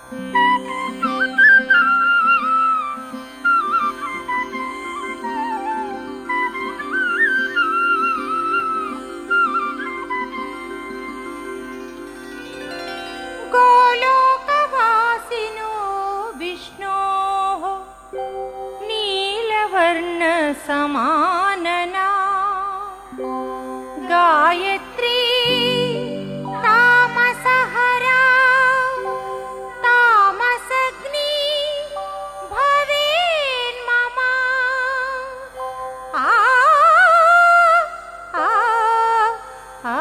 గోలోకవాసినో విష్ణోః నీలవర్ణ సమాననా గాయత్రీ తామసహరా తామసగ్ని భవేన్మమ ఆ ఆ ఆ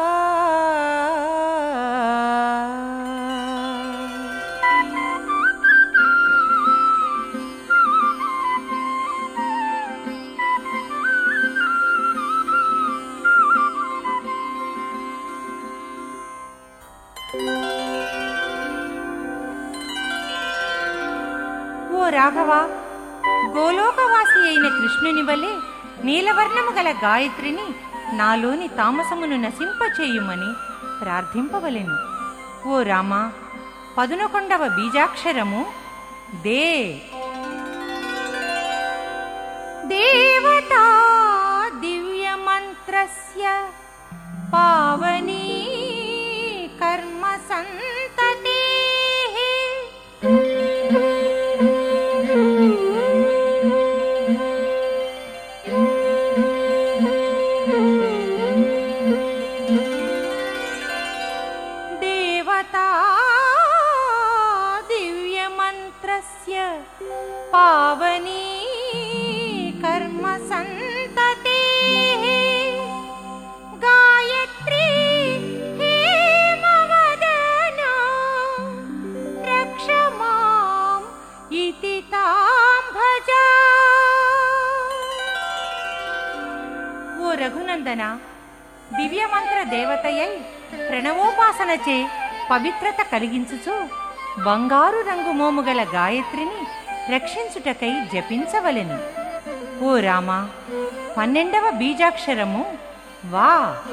ఓ రాఘవ, గోలోకవాసి అయిన కృష్ణుని వలె నీలవర్ణము గల గాయత్రిని నాలోని తామసమును నశింపచేయుమని ప్రార్థింపవలెను. ఓ రామ, 11వ బీజాక్షరము దే. దేవతా దివ్యమంత్రస్య పావనీ కర్మ సంతతే దేవతా దివ్యమంత్రస్య పావనీ కర్మ సంతతే గాయత్రీ హేమవదనా రక్ష మాం ఇతి తాం భజ. ఓ రఘునందన, దివ్యమంత్ర దేవతయై ప్రణవోపాసనచే పవిత్రత కలిగించుచు బంగారు రంగు మోముగల గాయత్రిని రక్షించుటకై జపించవలెను. ఓ రామ, 12వ బీజాక్షరము వా.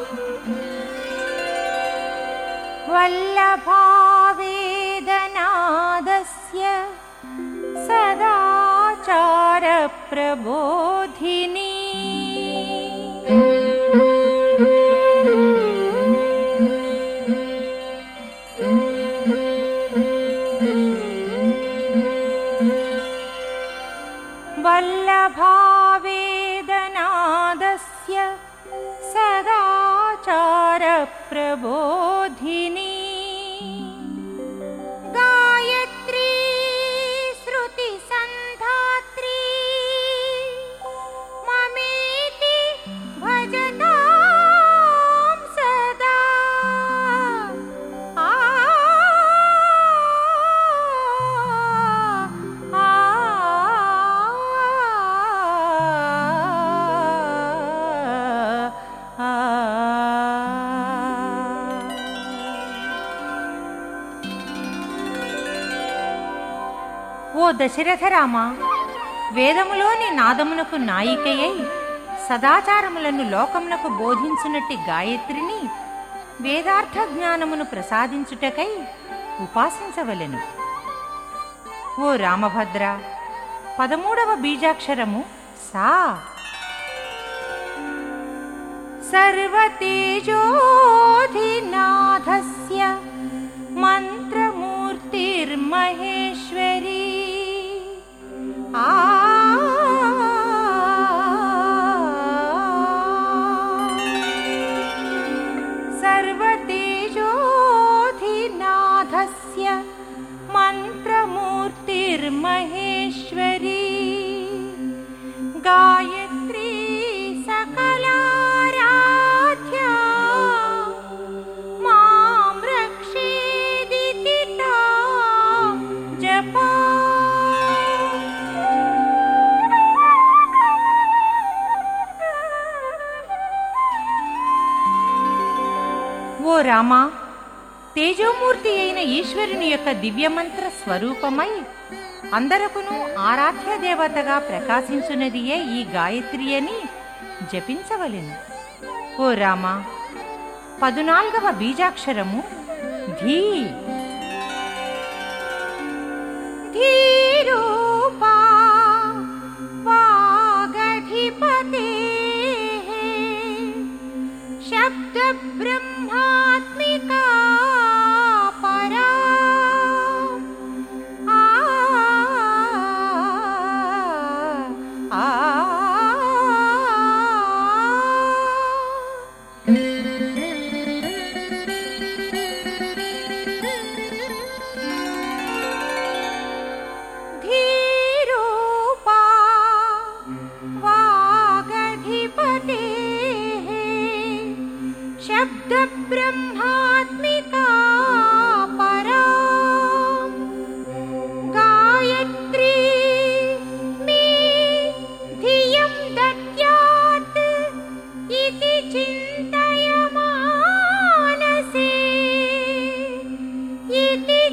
వల్లభావేదనాదస్య సదాచార ప్రబోధిని వల్లభావేదనాదస్య సదాచార ప్రబోధిని గాయత్రీ శృతి సంధాత్రీ మమేతి భజతాం సదా. ఆ ఆ ఓ దశరథరామ, వేదములోని నాదమునకు నాయికయై సదాచారములను లోకమునకు బోధించునట్టి గాయత్రిని వేదార్థ జ్ఞానమును ప్రసాదించుటకై ఉపాసించవలెను. ఓ రామభద్ర, 13వ బీజాక్షరము సా. సర్వతేజోధినాథస్య మంత్రమూర్తిర్మహేశ్వరీ ఆ సర్వతేజోధినాథస్య మంత్రమూర్తిర్మహేశ్వరీ గాయత్రీ సకలారాధ్యా మాం రక్షేదితి తాం జపా. ఓ రామ, తేజోమూర్తి అయిన ఈశ్వరుని యొక్క దివ్యమంత్ర స్వరూపమై అందరకును ఆరాధ్య దేవతగా ప్రకాశించున్నదియే ఈ గాయత్రి అని జపించవలెను. ఓ రామ, 14వ బీజాక్షరము ధీ.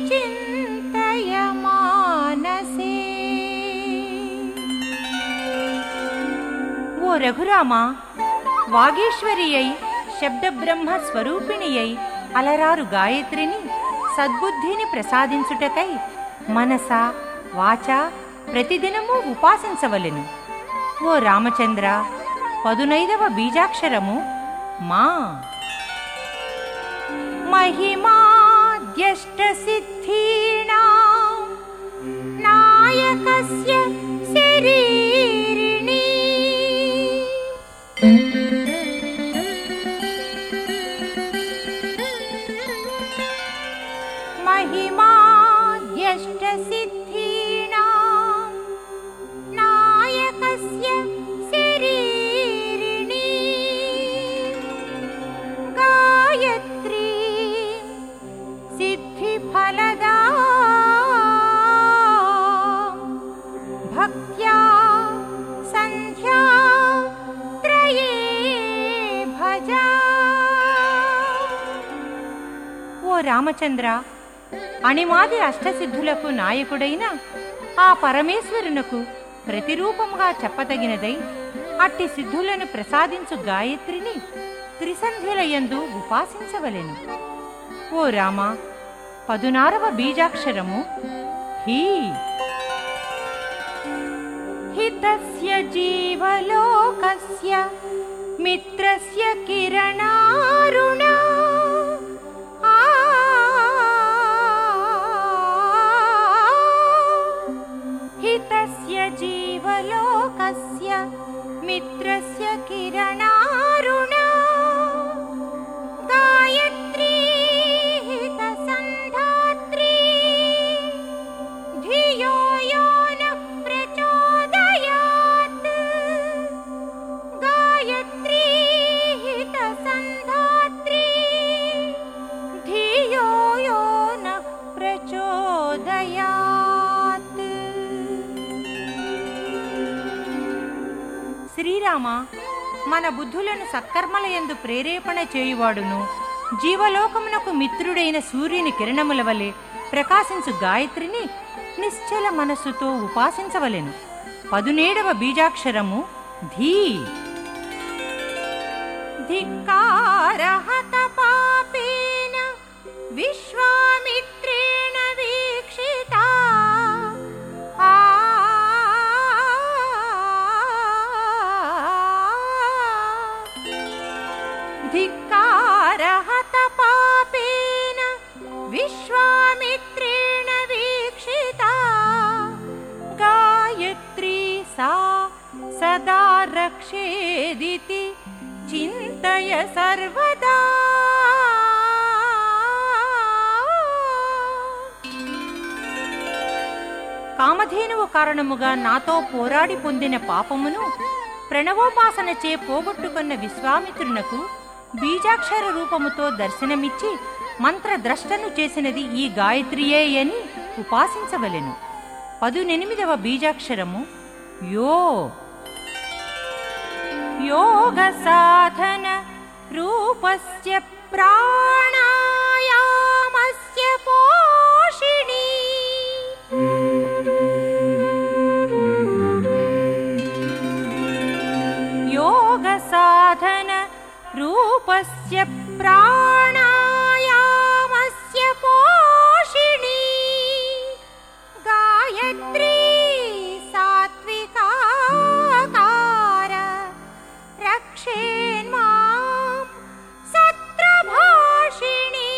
చింతయ మానసే. ఓ రఘురామా, వాగీశ్వరి అయి శబ్దబ్రహ్మ స్వరూపిణి అయి అలరారు గాయత్రిని సద్బుద్ధిని ప్రసాదించుటకై మనస వాచ ప్రతిదినము ఉపాసించవలెను. ఓ రామచంద్ర, 15వ బీజాక్షరము మా. మహిమాద్యష్టసిద్ధీనాం నాయకస్య శరీరిణి. మహిమాద్యష్టసిద్ధీనాం నాయకస్య శరీరిణి. గాయత్రీ సిద్ధిఫలదా భక్త్యా సంధ్యా త్రయే భజ. ఓ రామచంద్ర, అణిమాది అష్టసిద్ధులకు నాయకుడైన ఆ పరమేశ్వరునకు ప్రతిరూపముగా చెప్పదగినదై అట్టి సిద్ధులను ప్రసాదించు గాయత్రిని త్రిసంధ్యలయందు ఉపాసించవలెను. ఓ రామ, 16వ బీజాక్షరము హి. హితస్య జీవలోకస్య మిత్రస్య కిరణారుణ. హితస్య జీవలోకస్య మిత్రస్య కిరణారుణ. గాయత్రీ హితసంధాత్రీ ధియో యో నః ప్రచోదయాత్. గాయత్రీ హితసంధాత్రీ ధియో యో నః ప్రచోదయాత్. శ్రీరామ, మన బుద్ధులను సత్కర్మలయందు ప్రేరేపణ చేయువాడును జీవలోకమునకు మిత్రుడైన సూర్యుని కిరణముల వలె ప్రకాశించు గాయత్రిని నిశ్చల మనస్సుతో ఉపాసించవలెను. 17వ బీజాక్షరము ధీ. ధిక్కారహత పాపేన విశ్వామిత్రేణ వీక్షితా. ధిక్కారహత పాపేన విశ్వామిత్రేణ వీక్షితా. గాయత్రీ సా సదా రక్షేదితి చింతయ సర్వదా. కామధేనువు కారణముగా నాతో పోరాడి పొందిన పాపమును ప్రణవోపాసనచే పోగొట్టుకున్న విశ్వామిత్రునకు బీజాక్షర రూపముతో దర్శనమిచ్చి మంత్రద్రష్టను చేసినది ఈ గాయత్రియే అని ఉపాసించవలెను. 18వ బీజాక్షరము యో. యోగ సాధన రూపస్య ప్రాణాయామస్య పోషిణీ. యోగ సాధన రూపస్య ప్రాణాయామస్య పోషిణీ. గాయత్రీ సాత్వికాకార రక్షేన్మాం సత్రభాషిణీ.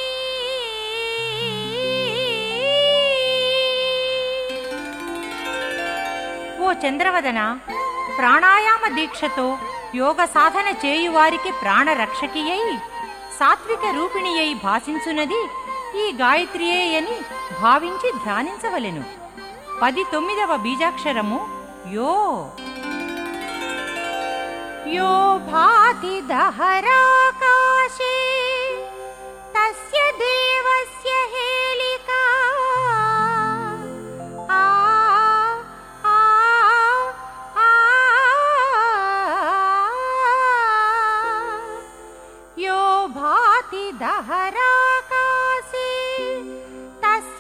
ఓ చంద్రవదన, ప్రాణాయామ దీక్షతో యోగ సాధన చేయువారికి ప్రాణరక్షకి అయి సాత్విక రూపిణి అయి భాషించున్నది ఈ గాయత్రియే అని భావించి ధ్యానించవలెను. 19వ బీజాక్షరము యో. యో భాతి దహరాకాశే తస్య దేవస్య హేళికా. యో భాతి దహరాకాశే తస్య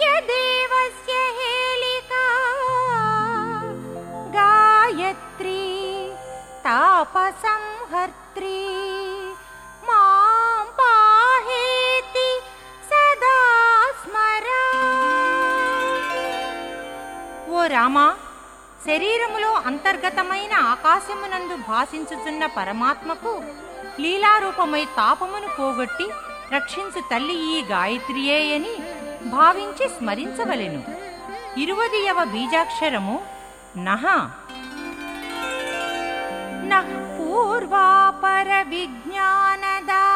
రామా, శరీరములో అంతర్గతమైన ఆకాశమునందు భాసించుచున్న పరమాత్మకు లీలారూపమై తాపమును పోగొట్టి రక్షించు తల్లి ఈ గాయత్రియే అని భావించి స్మరించవలెను. 20వ బీజాక్షరము నః. నః పూర్వాపర విజ్ఞానదా